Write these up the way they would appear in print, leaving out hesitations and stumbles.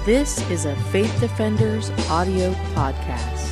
This is a Faith Defenders audio podcast.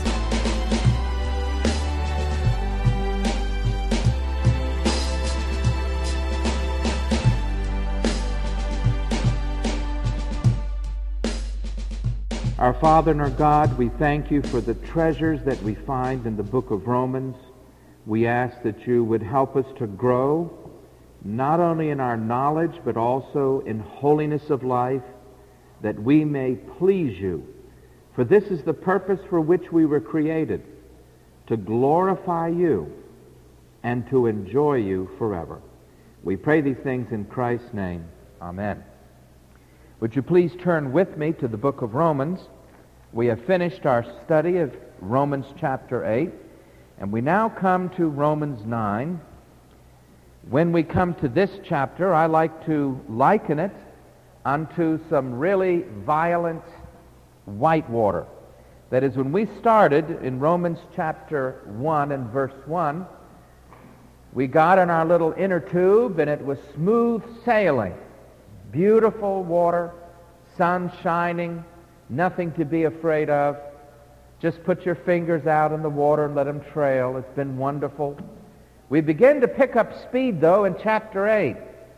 Our Father and our God, we thank you for the treasures that we find in the book of Romans. We ask that you would help us to grow, not only in our knowledge, but also in holiness of life, that we may please you. For this is the purpose for which we were created, to glorify you and to enjoy you forever. We pray these things in Christ's name. Amen. Would you please turn with me to the book of Romans? We have finished our study of Romans chapter 8, and we now come to Romans 9. When we come to this chapter, I like to liken it unto some really violent whitewater. That is, when we started in Romans chapter 1 and verse 1, we got in our little inner tube and it was smooth sailing. Beautiful water, sun shining, nothing to be afraid of. Just put your fingers out in the water and let them trail. It's been wonderful. We begin to pick up speed, though, in chapter 8.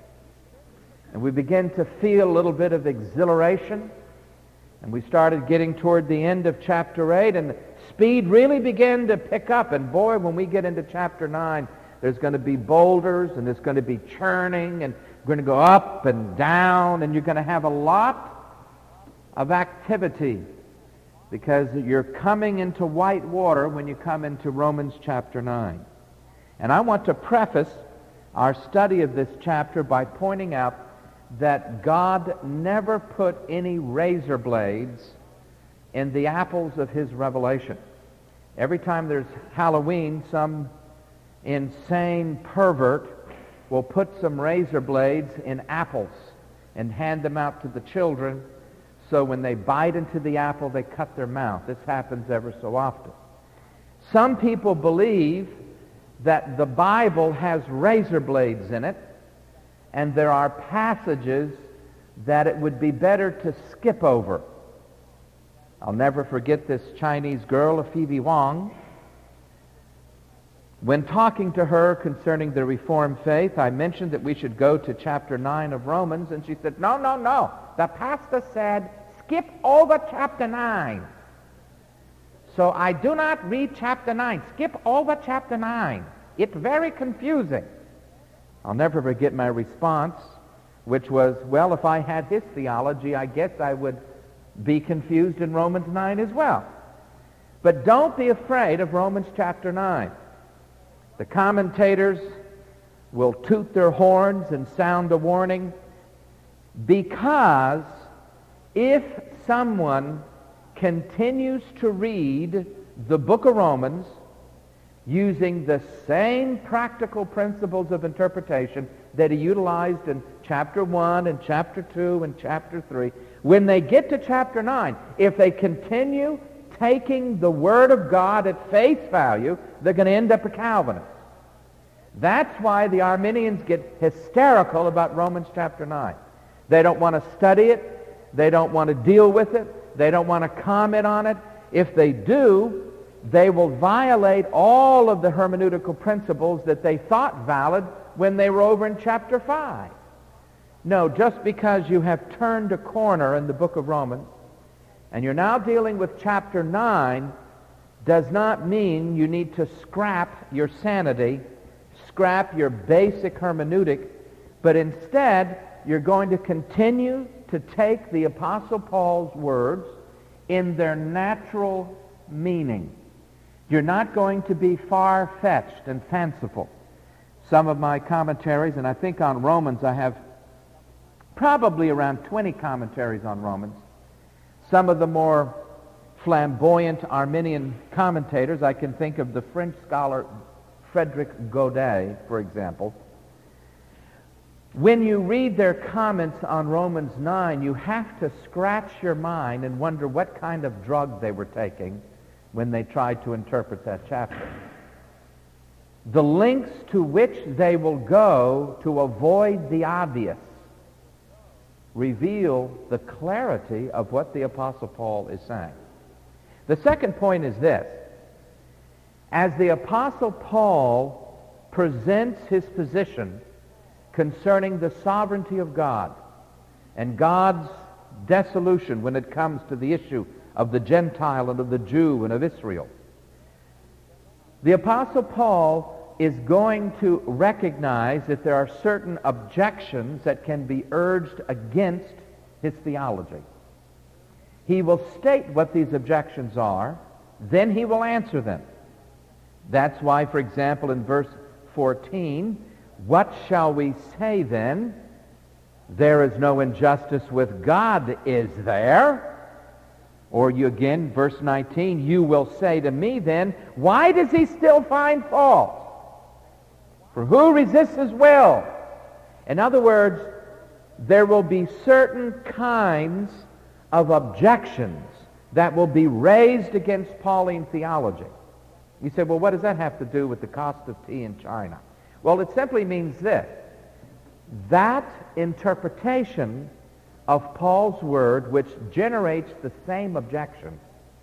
And we begin to feel a little bit of exhilaration. And we started getting toward the end of chapter 8, and the speed really began to pick up. And boy, when we get into chapter 9, there's going to be boulders, and there's going to be churning, and we're going to go up and down, and you're going to have a lot of activity because you're coming into white water when you come into Romans chapter 9. And I want to preface our study of this chapter by pointing out that God never put any razor blades in the apples of his revelation. Every time there's Halloween, some insane pervert will put some razor blades in apples and hand them out to the children, so when they bite into the apple, they cut their mouth. This happens ever so often. Some people believe that the Bible has razor blades in it, and there are passages that it would be better to skip over. I'll never forget this Chinese girl, Phoebe Wong. When talking to her concerning the Reformed faith, I mentioned that we should go to chapter 9 of Romans, and she said, no. The pastor said, skip over chapter 9. So I do not read chapter 9. Skip over chapter 9. It's very confusing. I'll never forget my response, which was, well, if I had his theology, I guess I would be confused in Romans 9 as well. But don't be afraid of Romans chapter 9. The commentators will toot their horns and sound a warning, because if someone continues to read the book of Romans using the same practical principles of interpretation that he utilized in chapter 1 and chapter 2 and chapter 3, when they get to chapter 9, if they continue taking the Word of God at face value, they're going to end up a Calvinist. That's why the Arminians get hysterical about Romans chapter 9. They don't want to study it. They don't want to deal with it. They don't want to comment on it. If they do, they will violate all of the hermeneutical principles that they thought valid when they were over in chapter 5. No, just because you have turned a corner in the book of Romans and you're now dealing with chapter 9 does not mean you need to scrap your sanity, scrap your basic hermeneutic, but instead you're going to continue to take the Apostle Paul's words in their natural meaning. You're not going to be far-fetched and fanciful. Some of my commentaries, and I think on Romans I have probably around 20 commentaries on Romans. Some of the more flamboyant Arminian commentators, I can think of the French scholar Frédéric Godet, for example. When you read their comments on Romans 9, you have to scratch your mind and wonder what kind of drug they were taking when they tried to interpret that chapter. The lengths to which they will go to avoid the obvious. reveal the clarity of what the Apostle Paul is saying. The second point is this. As the Apostle Paul presents his position concerning the sovereignty of God and God's dissolution when it comes to the issue of the Gentile and of the Jew and of Israel, the Apostle Paul is going to recognize that there are certain objections that can be urged against his theology. He will state what these objections are, then he will answer them. That's why, for example, in verse 14, what shall we say then? There is no injustice with God, is there? Or you again, verse 19, you will say to me then, why does he still find fault? For who resists his will? In other words, there will be certain kinds of objections that will be raised against Pauline theology. You say, well, what does that have to do with the cost of tea in China? Well, it simply means this. That interpretation of Paul's word, which generates the same objection,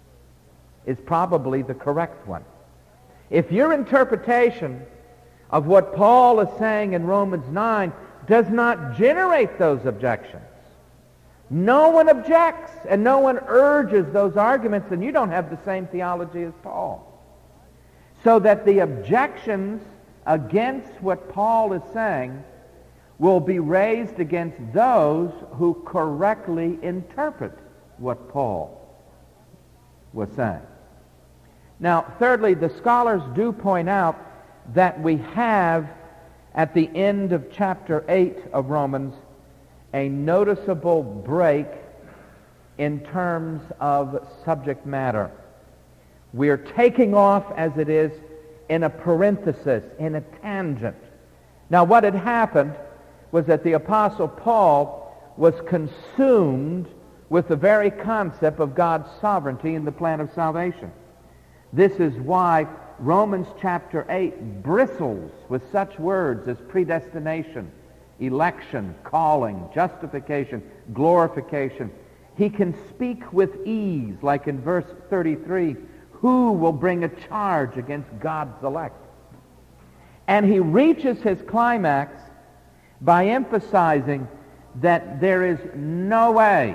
is probably the correct one. If your interpretation of what Paul is saying in Romans 9 does not generate those objections, no one objects and no one urges those arguments, then you don't have the same theology as Paul. So that the objections against what Paul is saying will be raised against those who correctly interpret what Paul was saying. Now, thirdly, the scholars do point out that we have, at the end of chapter 8 of Romans, a noticeable break in terms of subject matter. We're taking off, as it is, in a parenthesis, in a tangent. Now, what had happened was that the Apostle Paul was consumed with the very concept of God's sovereignty in the plan of salvation. This is why Romans chapter 8 bristles with such words as predestination, election, calling, justification, glorification. He can speak with ease, like in verse 33, who will bring a charge against God's elect? And he reaches his climax by emphasizing that there is no way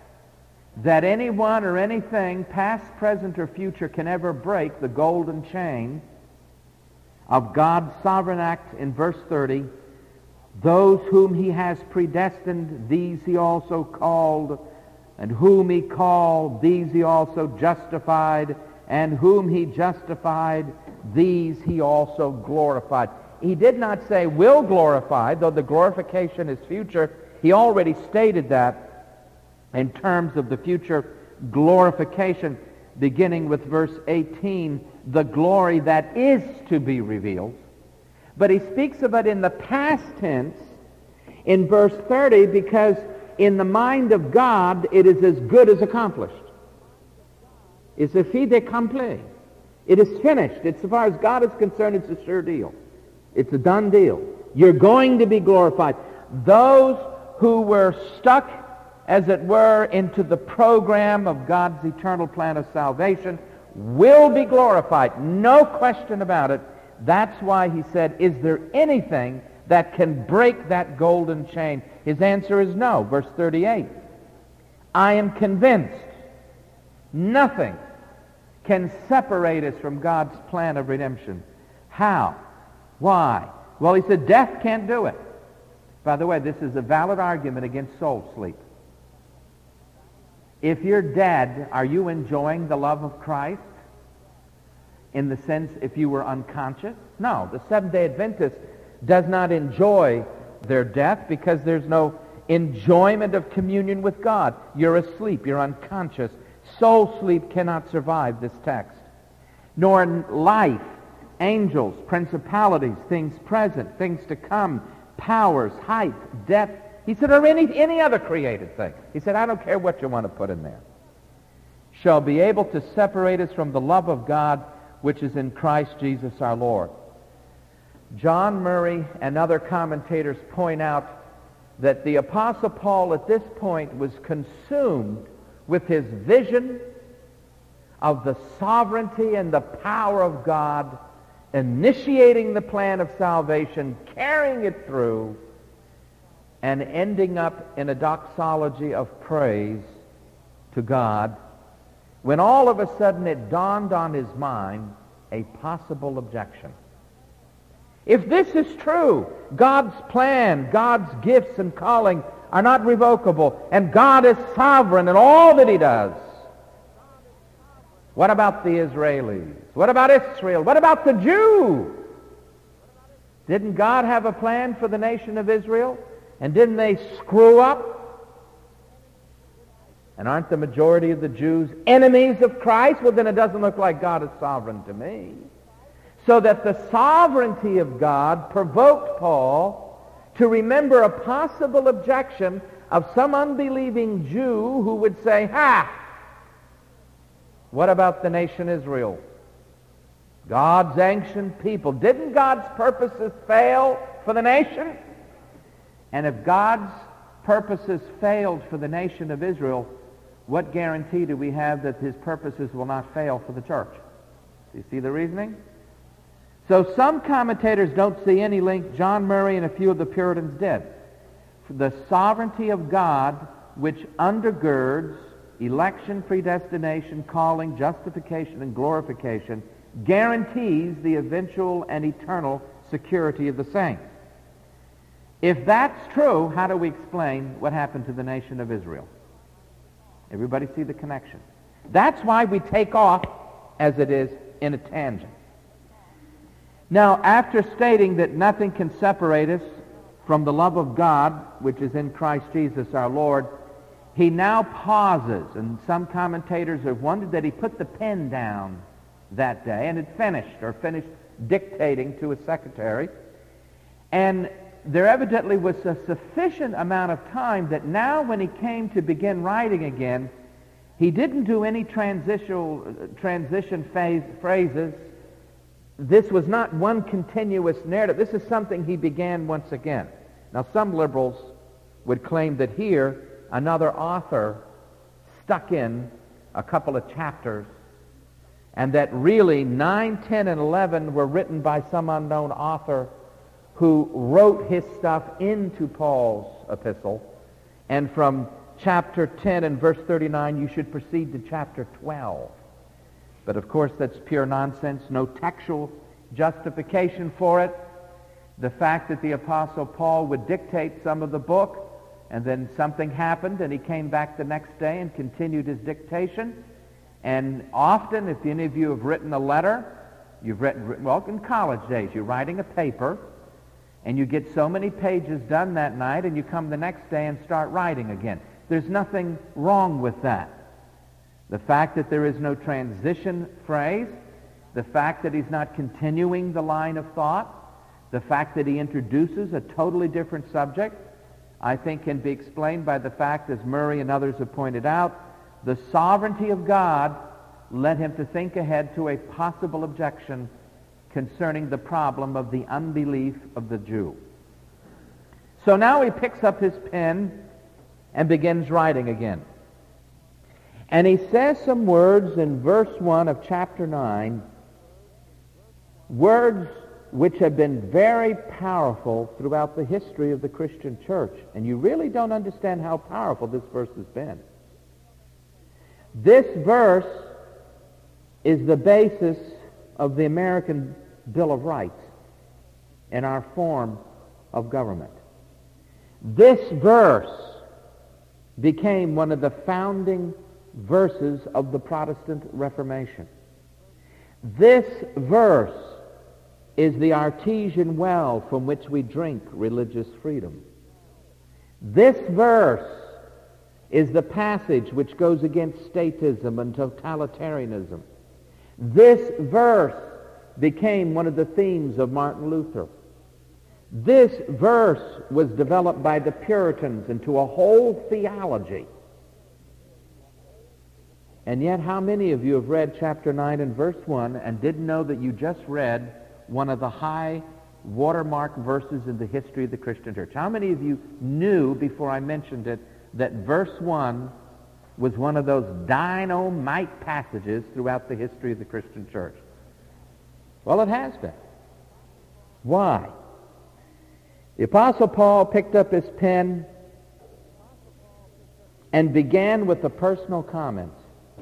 that anyone or anything, past, present, or future, can ever break the golden chain of God's sovereign act in verse 30. Those whom he has predestined, these he also called, and whom he called, these he also justified, and whom he justified, these he also glorified. He did not say will glorify, though the glorification is future. He already stated that in terms of the future glorification, beginning with verse 18, the glory that is to be revealed. But he speaks of it in the past tense in verse 30 because in the mind of God it is as good as accomplished. It's a fait accompli. It is finished. As far as God is concerned, it's a sure deal. It's a done deal. You're going to be glorified. Those who were stuck, as it were, into the program of God's eternal plan of salvation will be glorified. No question about it. That's why he said, is there anything that can break that golden chain? His answer is no. Verse 38. I am convinced nothing can separate us from God's plan of redemption. How? Why? Well, he said death can't do it. By the way, this is a valid argument against soul sleep. If you're dead, are you enjoying the love of Christ? In the sense, if you were unconscious? No, the Seventh-day Adventist does not enjoy their death because there's no enjoyment of communion with God. You're asleep, you're unconscious. Soul sleep cannot survive this text. Nor life, angels, principalities, things present, things to come, powers, height, depth. He said, or any other created thing. He said, I don't care what you want to put in there. Shall be able to separate us from the love of God which is in Christ Jesus our Lord. John Murray and other commentators point out that the Apostle Paul at this point was consumed with his vision of the sovereignty and the power of God, initiating the plan of salvation, carrying it through, and ending up in a doxology of praise to God, when all of a sudden it dawned on his mind a possible objection. If this is true, God's plan, God's gifts and calling are not revocable, and God is sovereign in all that he does, what about the Israelis? What about Israel? What about the Jew? Didn't God have a plan for the nation of Israel? And didn't they screw up? And aren't the majority of the Jews enemies of Christ? Well, then it doesn't look like God is sovereign to me. So that the sovereignty of God provoked Paul to remember a possible objection of some unbelieving Jew who would say, "Ha! What about the nation Israel? God's ancient people. Didn't God's purposes fail for the nation? And if God's purposes failed for the nation of Israel, what guarantee do we have that his purposes will not fail for the church?" Do you see the reasoning? So some commentators don't see any link. John Murray and a few of the Puritans did. The sovereignty of God, which undergirds election, predestination, calling, justification, and glorification, guarantees the eventual and eternal security of the saints. If that's true, how do we explain what happened to the nation of Israel? Everybody see the connection? That's why we take off, as it is, in a tangent. Now, after stating that nothing can separate us from the love of God, which is in Christ Jesus our Lord, he now pauses, and some commentators have wondered that he put the pen down that day and had finished dictating to his secretary. And there evidently was a sufficient amount of time that now when he came to begin writing again, he didn't do any transition phrases. This was not one continuous narrative. This is something he began once again. Now, some liberals would claim that here another author stuck in a couple of chapters, and that really 9, 10, and 11 were written by some unknown author who wrote his stuff into Paul's epistle. And from chapter 10 and verse 39, you should proceed to chapter 12. But of course, that's pure nonsense, no textual justification for it. The fact that the Apostle Paul would dictate some of the book, and then something happened, and he came back the next day and continued his dictation. And often, if any of you have written a letter, you've written, well, in college days, you're writing a paper, and you get so many pages done that night, and you come the next day and start writing again. There's nothing wrong with that. The fact that there is no transition phrase, the fact that he's not continuing the line of thought, the fact that he introduces a totally different subject, I think can be explained by the fact, as Murray and others have pointed out, the sovereignty of God led him to think ahead to a possible objection concerning the problem of the unbelief of the Jew. So now he picks up his pen and begins writing again. And he says some words in verse 1 of chapter 9, words which have been very powerful throughout the history of the Christian church. And you really don't understand how powerful this verse has been. This verse is the basis of the American Bill of Rights and our form of government. This verse became one of the founding verses of the Protestant Reformation. This verse is the artesian well from which we drink religious freedom. This verse is the passage which goes against statism and totalitarianism. This verse became one of the themes of Martin Luther. This verse was developed by the Puritans into a whole theology. And yet, how many of you have read chapter 9 and verse 1 and didn't know that you just read one of the high watermark verses in the history of the Christian church. How many of you knew, before I mentioned it, that verse 1 was one of those dynamite passages throughout the history of the Christian church? Well, it has been. Why? The Apostle Paul picked up his pen and began with a personal comment.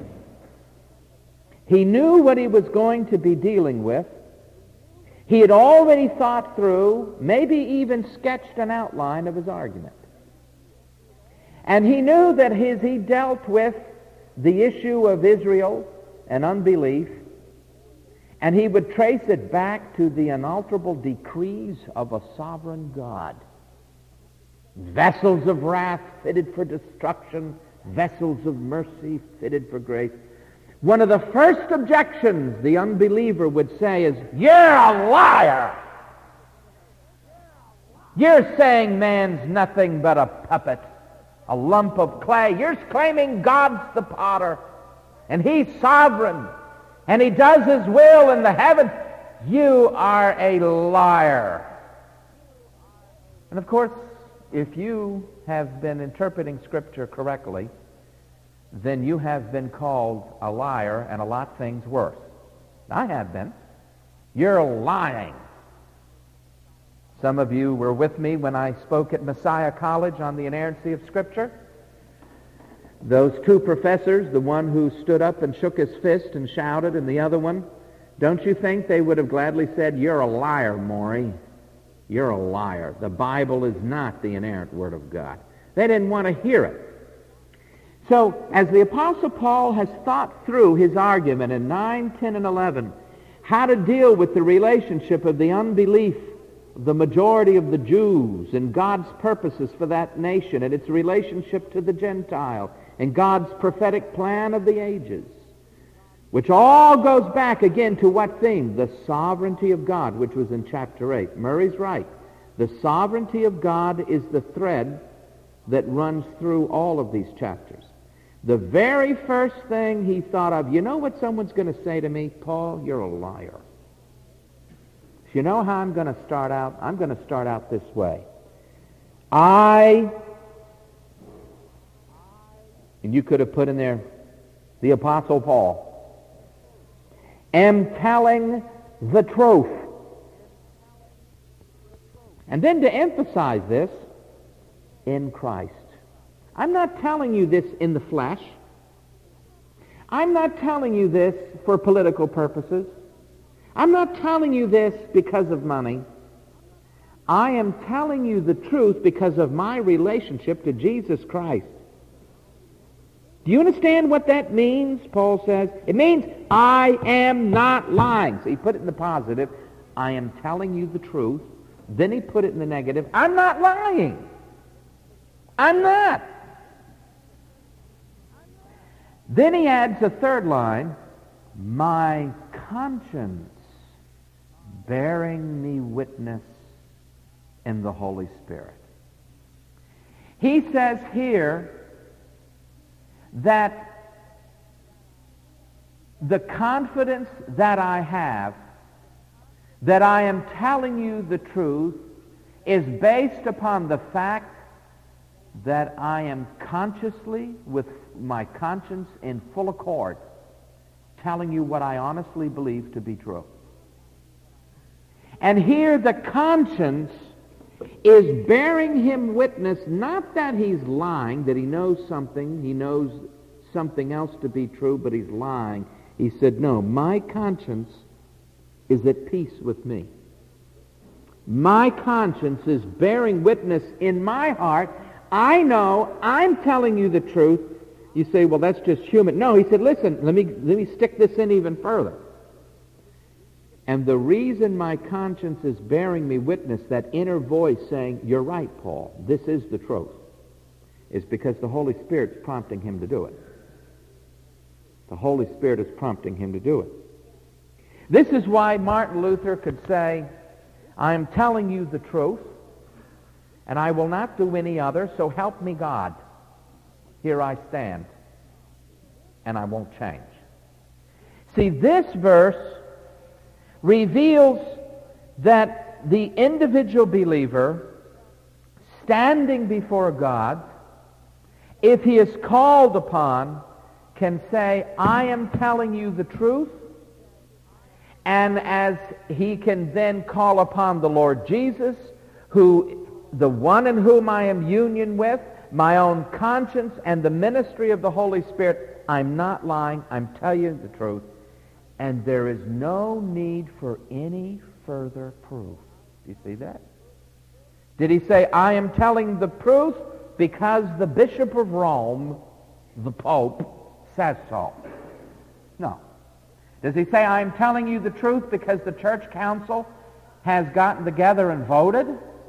He knew what he was going to be dealing with. He had already thought through, maybe even sketched an outline of his argument. And he knew that as he dealt with the issue of Israel and unbelief, and he would trace it back to the unalterable decrees of a sovereign God. Vessels of wrath fitted for destruction, vessels of mercy fitted for grace. One of the first objections the unbeliever would say is, "You're a liar! You're saying man's nothing but a puppet, a lump of clay. You're claiming God's the potter, and He's sovereign, and He does His will in the heavens. You are a liar." And of course, if you have been interpreting Scripture correctly, then you have been called a liar and a lot of things worse. I have been. You're lying. Some of you were with me when I spoke at Messiah College on the inerrancy of Scripture. Those two professors, the one who stood up and shook his fist and shouted, and the other one, don't you think they would have gladly said, "You're a liar, Maury. You're a liar. The Bible is not the inerrant Word of God." They didn't want to hear it. So, as the Apostle Paul has thought through his argument in 9, 10, and 11, how to deal with the relationship of the unbelief of the majority of the Jews and God's purposes for that nation and its relationship to the Gentile and God's prophetic plan of the ages, which all goes back again to what theme? The sovereignty of God, which was in chapter 8. Murray's right. The sovereignty of God is the thread that runs through all of these chapters. The very first thing he thought of, you know what someone's going to say to me? "Paul, you're a liar." You know how I'm going to start out? I'm going to start out this way. And you could have put in there, the Apostle Paul, am telling the truth. And then to emphasize this, in Christ. I'm not telling you this in the flesh. I'm not telling you this for political purposes. I'm not telling you this because of money. I am telling you the truth because of my relationship to Jesus Christ. Do you understand what that means? Paul says it means I am not lying. So he put it in the positive. I am telling you the truth. Then he put it in the negative. I'm not lying. I'm not. Then he adds a third line, my conscience bearing me witness in the Holy Spirit. He says here that the confidence that I have, that I am telling you the truth, is based upon the fact that I am consciously, with my conscience in full accord, telling you what I honestly believe to be true. And here the conscience is bearing him witness, not that he's lying, that he knows something else to be true, but he's lying. He said, no, my conscience is at peace with me. My conscience is bearing witness in my heart. I know I'm telling you the truth. You say, well, that's just human. No, he said, listen, let me stick this in even further. And the reason my conscience is bearing me witness, that inner voice saying, you're right, Paul, this is the truth, is because the Holy Spirit's prompting him to do it. The Holy Spirit is prompting him to do it. This is why Martin Luther could say, I am telling you the truth, and I will not do any other, so help me God. Here I stand, and I won't change. See, this verse reveals that the individual believer standing before God, if he is called upon, can say, I am telling you the truth, and as he can then call upon the Lord Jesus, who the one in whom I am union with, my own conscience, and the ministry of the Holy Spirit, I'm not lying, I'm telling you the truth, and there is no need for any further proof. Do you see that? Did he say, I am telling the truth because the Bishop of Rome, the Pope, says so? No. Does he say, I am telling you the truth because the Church Council has gotten together and voted?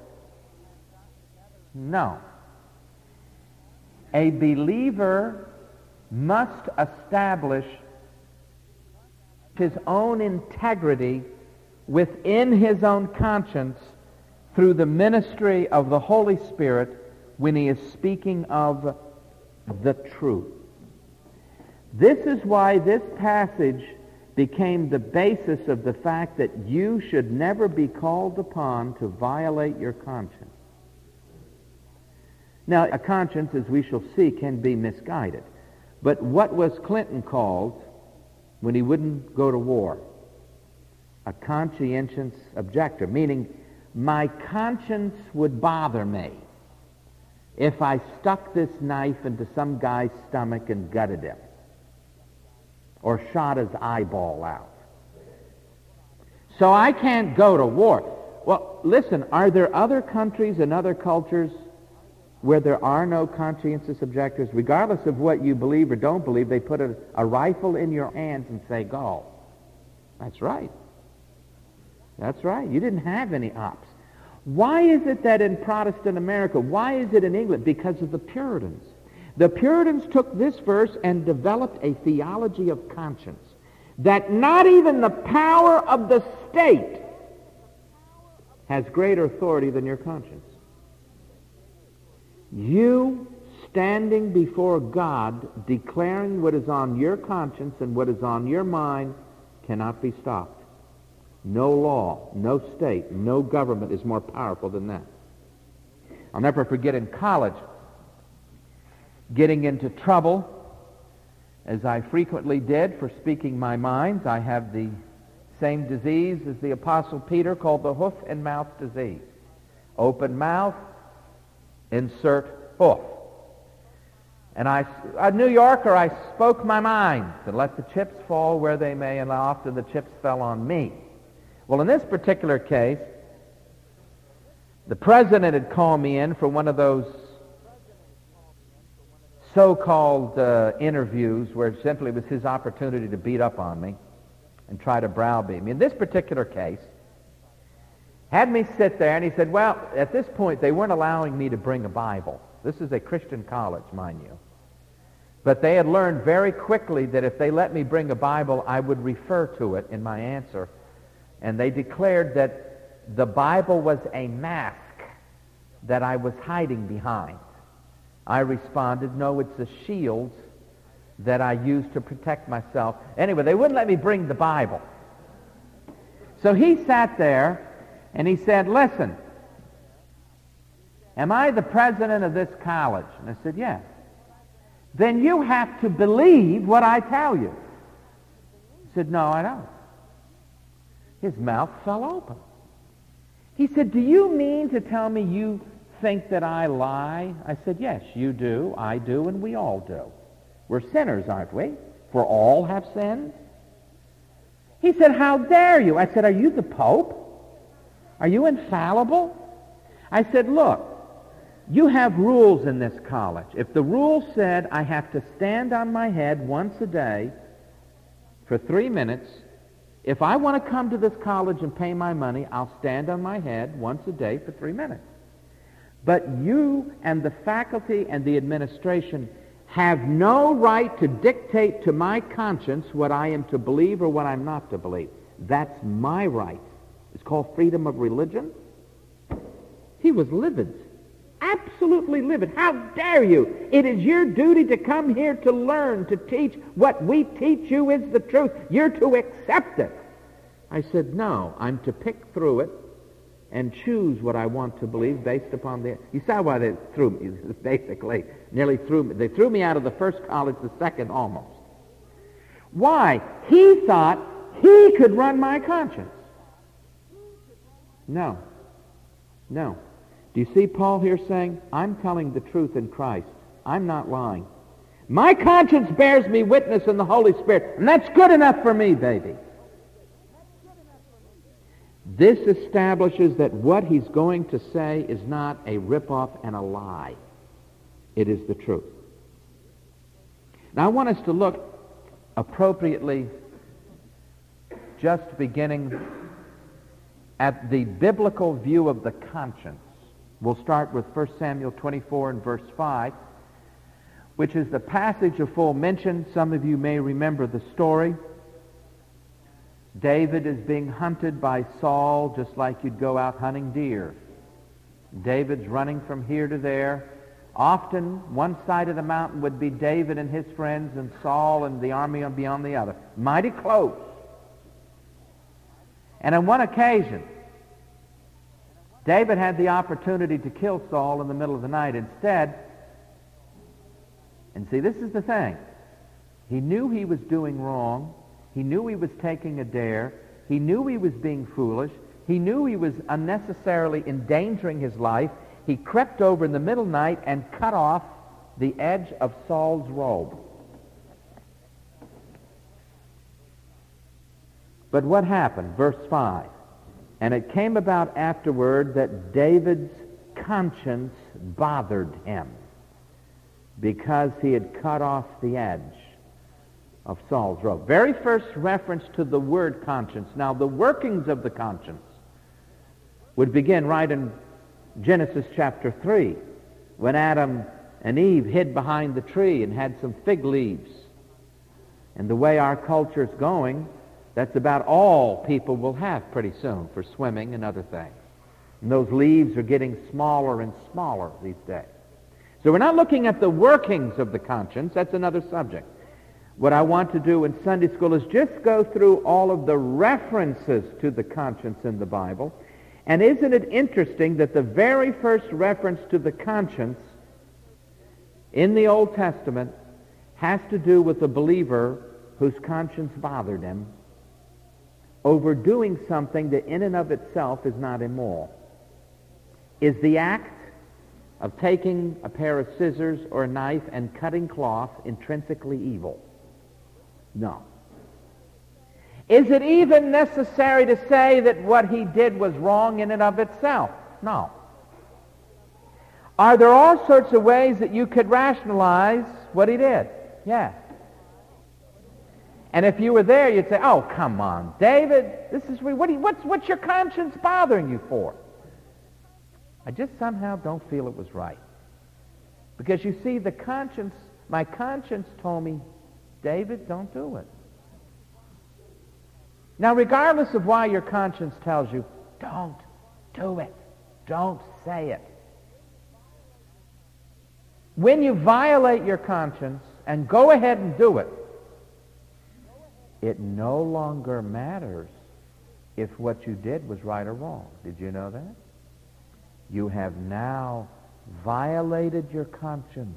No. A believer must establish his own integrity within his own conscience through the ministry of the Holy Spirit when he is speaking of the truth. This is why this passage became the basis of the fact that you should never be called upon to violate your conscience. Now, a conscience, as we shall see, can be misguided. But what was Clinton called when he wouldn't go to war? A conscientious objector, meaning my conscience would bother me if I stuck this knife into some guy's stomach and gutted him, or shot his eyeball out. So I can't go to war. Well, listen, are there other countries and other cultures where there are no conscientious objectors? Regardless of what you believe or don't believe, they put a rifle in your hands and say, go. That's right. That's right. You didn't have any ops. Why is it that in Protestant America, why is it in England? Because of the Puritans. The Puritans took this verse and developed a theology of conscience, that not even the power of the state has greater authority than your conscience. You standing before God, declaring what is on your conscience and what is on your mind, cannot be stopped. No law, no state, no government is more powerful than that. I'll never forget in college, getting into trouble, as I frequently did for speaking my mind. I have the same disease as the Apostle Peter, called the hoof and mouth disease. Open mouth, insert hoof. And a New Yorker, I spoke my mind, and let the chips fall where they may, and often the chips fell on me. Well, in this particular case, the president had called me in for one of those so-called interviews where simply it was his opportunity to beat up on me and try to browbeat me. In this particular case, had me sit there, and he said, well, at this point, they weren't allowing me to bring a Bible. This is a Christian college, mind you. But they had learned very quickly that if they let me bring a Bible, I would refer to it in my answer. And they declared that the Bible was a mask that I was hiding behind. I responded, no, it's a shield that I use to protect myself. Anyway, they wouldn't let me bring the Bible. So he sat there and he said, listen, am I the president of this college? And I said, yes. Then you have to believe what I tell you. He said, no, I don't. His mouth fell open. He said, do you mean to tell me you think that I lie? I said, yes, you do, I do, and we all do. We're sinners, aren't we? For all have sinned. He said, how dare you? I said, are you the Pope? Are you infallible? I said, look, you have rules in this college. If the rule said I have to stand on my head once a day for 3 minutes, if I want to come to this college and pay my money, I'll stand on my head once a day for 3 minutes. But you and the faculty and the administration have no right to dictate to my conscience what I am to believe or what I'm not to believe. That's my right. It's called freedom of religion. He was livid, absolutely livid. How dare you? It is your duty to come here to learn, to teach. What we teach you is the truth. You're to accept it. I said, no, I'm to pick through it and choose what I want to believe based upon the... You saw why they threw me, basically. Nearly threw me. They threw me out of the first college, the second almost. Why? He thought he could run my conscience. No. No. Do you see Paul here saying, I'm telling the truth in Christ. I'm not lying. My conscience bears me witness in the Holy Spirit, and that's good enough for me, baby. This establishes that what he's going to say is not a rip-off and a lie. It is the truth. Now, I want us to look appropriately, just beginning at the biblical view of the conscience. We'll start with 1 Samuel 24 and verse 5, which is the passage of full mention. Some of you may remember the story. David is being hunted by Saul just like you'd go out hunting deer. David's running from here to there. Often, one side of the mountain would be David and his friends, and Saul and the army would be on the other. Mighty close. And on one occasion, David had the opportunity to kill Saul in the middle of the night. Instead, and see, this is the thing. He knew he was doing wrong. He knew he was taking a dare. He knew he was being foolish. He knew he was unnecessarily endangering his life. He crept over in the middle of the night and cut off the edge of Saul's robe. But what happened? Verse 5. And it came about afterward that David's conscience bothered him because he had cut off the edge of Saul's robe. Very first reference to the word conscience. Now, the workings of the conscience would begin right in Genesis chapter 3, when Adam and Eve hid behind the tree and had some fig leaves. And the way our culture's going, that's about all people will have pretty soon for swimming and other things. And those leaves are getting smaller and smaller these days. So we're not looking at the workings of the conscience. That's another subject. What I want to do in Sunday school is just go through all of the references to the conscience in the Bible. And isn't it interesting that the very first reference to the conscience in the Old Testament has to do with a believer whose conscience bothered him over doing something that in and of itself is not immoral? Is the act of taking a pair of scissors or a knife and cutting cloth intrinsically evil? No. Is it even necessary to say that what he did was wrong in and of itself? No. Are there all sorts of ways that you could rationalize what he did? Yes. And if you were there, you'd say, oh, come on, David, this is what's your conscience bothering you for? I just somehow don't feel it was right. Because you see, my conscience told me, David, don't do it. Now, regardless of why your conscience tells you, don't do it. Don't say it. When you violate your conscience and go ahead and do it, it no longer matters if what you did was right or wrong. Did you know that? You have now violated your conscience.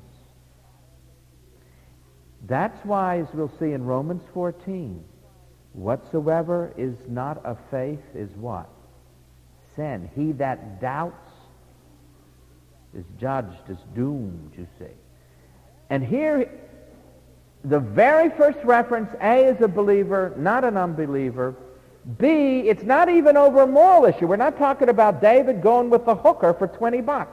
That's why, as we'll see in Romans 14, whatsoever is not of faith is what? Sin. He that doubts is judged, is doomed, you see. And here, the very first reference, A, is a believer, not an unbeliever. B, it's not even over a moral issue. We're not talking about David going with the hooker for $20.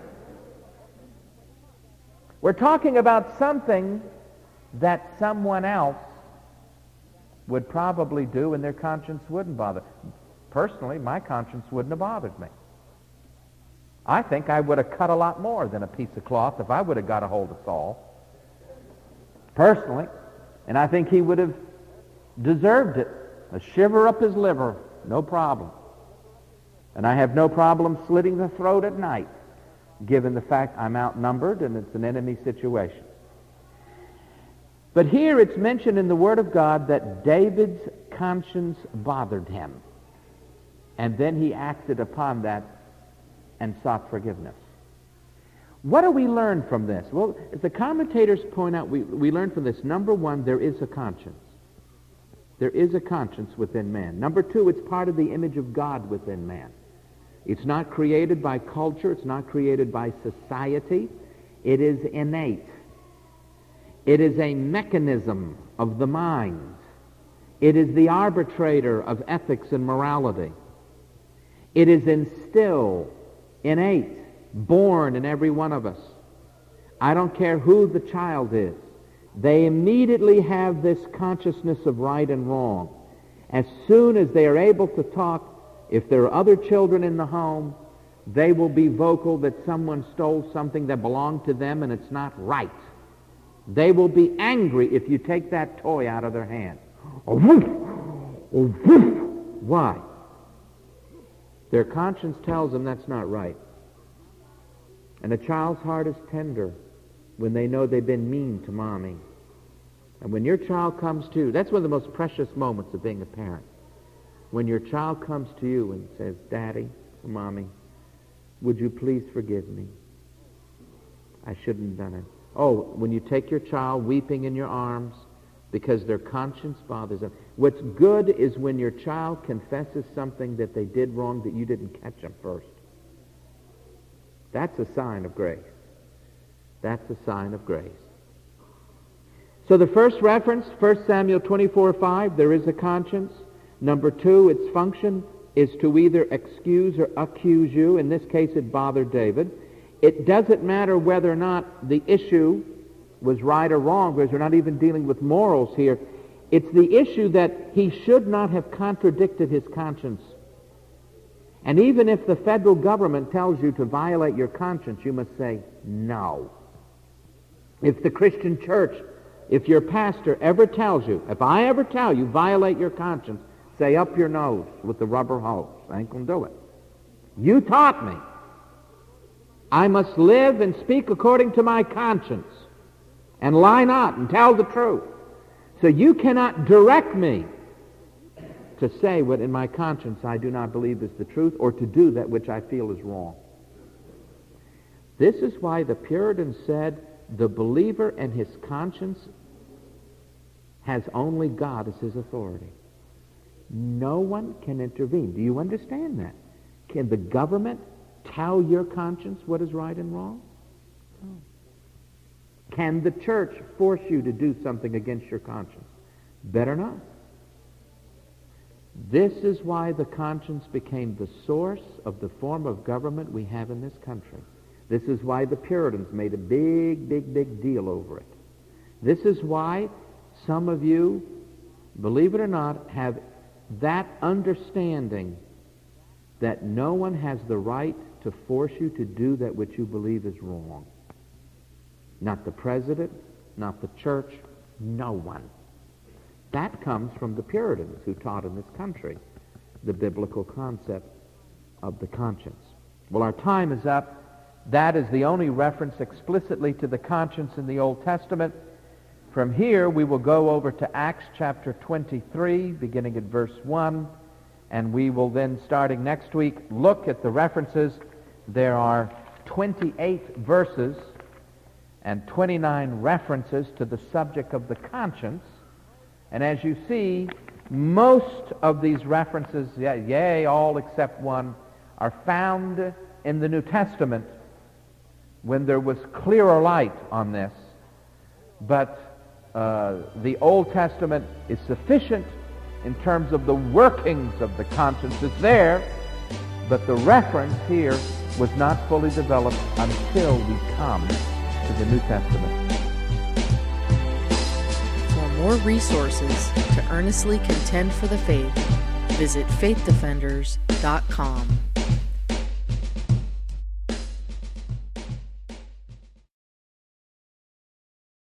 We're talking about something that someone else would probably do and their conscience wouldn't bother. Personally, my conscience wouldn't have bothered me. I think I would have cut a lot more than a piece of cloth if I would have got a hold of Saul. Personally. And I think he would have deserved it. A shiver up his liver, no problem. And I have no problem slitting the throat at night, given the fact I'm outnumbered and it's an enemy situation. But here it's mentioned in the Word of God that David's conscience bothered him. And then he acted upon that and sought forgiveness. What do we learn from this? Well, as the commentators point out, we learn from this. Number one, there is a conscience. There is a conscience within man. Number two, it's part of the image of God within man. It's not created by culture. It's not created by society. It is innate. It is a mechanism of the mind. It is the arbitrator of ethics and morality. It is instilled, innate, born in every one of us. I don't care who the child is. They immediately have this consciousness of right and wrong. As soon as they are able to talk, if there are other children in the home, they will be vocal that someone stole something that belonged to them and it's not right. They will be angry if you take that toy out of their hand. Why? Their conscience tells them that's not right. And a child's heart is tender when they know they've been mean to mommy. And when your child comes to you, that's one of the most precious moments of being a parent. When your child comes to you and says, Daddy, or Mommy, would you please forgive me? I shouldn't have done it. Oh, when you take your child weeping in your arms because their conscience bothers them. What's good is when your child confesses something that they did wrong that you didn't catch them first. That's a sign of grace. That's a sign of grace. So the first reference, 1 Samuel 24:5, there is a conscience. Number two, its function is to either excuse or accuse you. In this case, it bothered David. It doesn't matter whether or not the issue was right or wrong, because we're not even dealing with morals here. It's the issue that he should not have contradicted his conscience. And even if the federal government tells you to violate your conscience, you must say no. If the Christian church, if your pastor ever tells you, if I ever tell you violate your conscience, say up your nose with the rubber hose. I ain't going to do it. You taught me. I must live and speak according to my conscience and lie not and tell the truth. So you cannot direct me to say what in my conscience I do not believe is the truth or to do that which I feel is wrong. This is why the Puritans said the believer and his conscience has only God as his authority. No one can intervene. Do you understand that? Can the government tell your conscience what is right and wrong? No. Can the church force you to do something against your conscience? Better not. This is why the conscience became the source of the form of government we have in this country. This is why the Puritans made a big, big, big deal over it. This is why some of you, believe it or not, have that understanding that no one has the right to force you to do that which you believe is wrong. Not the president, not the church, no one. That comes from the Puritans who taught in this country the biblical concept of the conscience. Well, our time is up. That is the only reference explicitly to the conscience in the Old Testament. From here, we will go over to Acts chapter 23, beginning at verse 1, and we will then, starting next week, look at the references. There are 28 verses and 29 references to the subject of the conscience. And as you see, most of these references, all except one, are found in the New Testament when there was clearer light on this. But the Old Testament is sufficient in terms of the workings of the conscience. It's there, but the reference here was not fully developed until we come to the New Testament. For more resources to earnestly contend for the faith, visit faithdefenders.com.